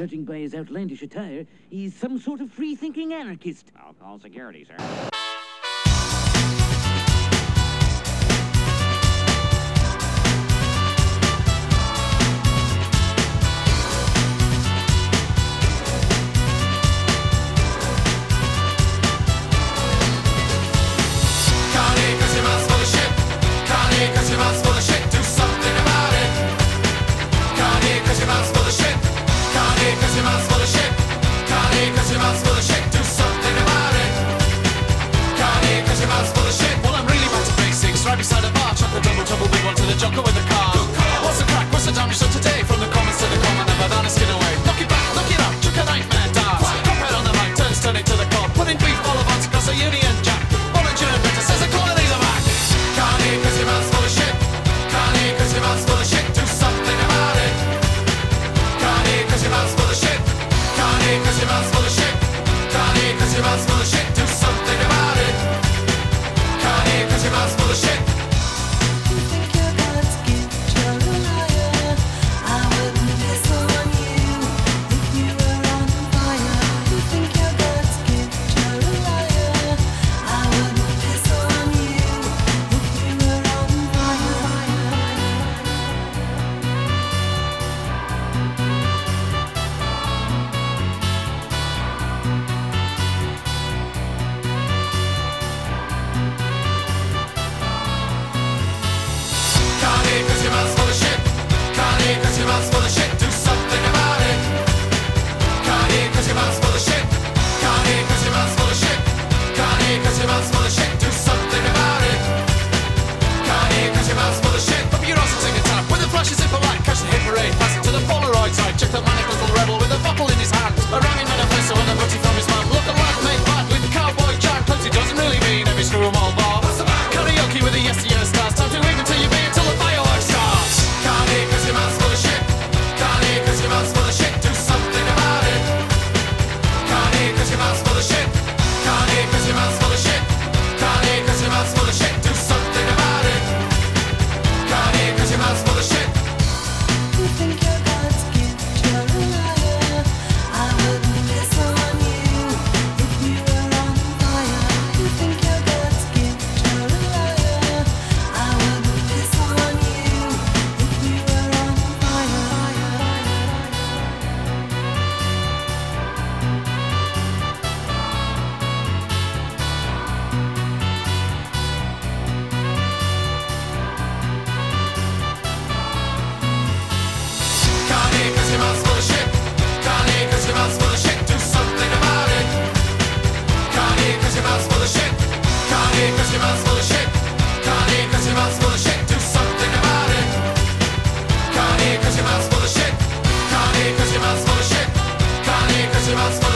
Judging by his outlandish attire, he's some sort of free-thinking anarchist. I'll call security, sir. Beside a bar, chuck the double trouble big one to the joker with the car. What's the crack? What's the damage done today? From the commons to the common, never down a skin away. Knock it back, knock it up, chuck a nightmare dart. Cophead on the mic, turn it to the cop. Putting beef all of us across a Union Jack. Volunteer better says the colonies are back. Can't eat cause your mouth's full of shit. Can't eat cause your mouth's full of shit. Do something about it. Can't eat cause your mouth's full of shit. Can't eat cause your mouth's full of shit. Can't eat cause your mouth's full of shit. Do something about it. Can't eat cause your mouth's full of shit. Cause your mouth's full of shit, do something about it. Can't eat cause your mouth's full of shit. Can't eat cause your mouth's full of shit. Can't eat cause your mouth's full of shit, do something about it. Can't eat cause your mouth's full of shit. Up your ass and take a tap with the flashes in for light. Catch the hit parade, pass it to the Polaroid side. Check that manic little rebel with a bottle in his hand. A rhyming manifesto and a booty from his man. Look alive, made bad with cowboy jack. Cause it doesn't really mean every screw 'em all bar. Karaoke with the yesteryear stars. Time to wave until you beat until the fireworks starts. Can't eat cause your mouth's full of shit. Can't eat cause your mouth's full of shit, do something about it. Can't eat cause your mouth's full of shit. Can't eat cause your mouth's full of shit. Can't eat cause your mouth's full of shit, do something about it. Can't eat cause your mouth's full of shit. You think you're God's gift, you're a liar. I wouldn't piss on you if you were on fire. You think you're God's gift, you're a liar. I wouldn't piss on you if you were on fire. Can't eat cause your mouth's full of shit. Can't eat cause your mouth's full of shit, do something about it. Can't eat cause your mouth's full of shit. Can't eat cause your mouth's full of shit. Can't eat cause your mouth's full of shit, do something about it. Can't eat cause your mouth's full of shit. Can't eat cause your mouth's full of shit. Can't eat cause your mouth's full of shit.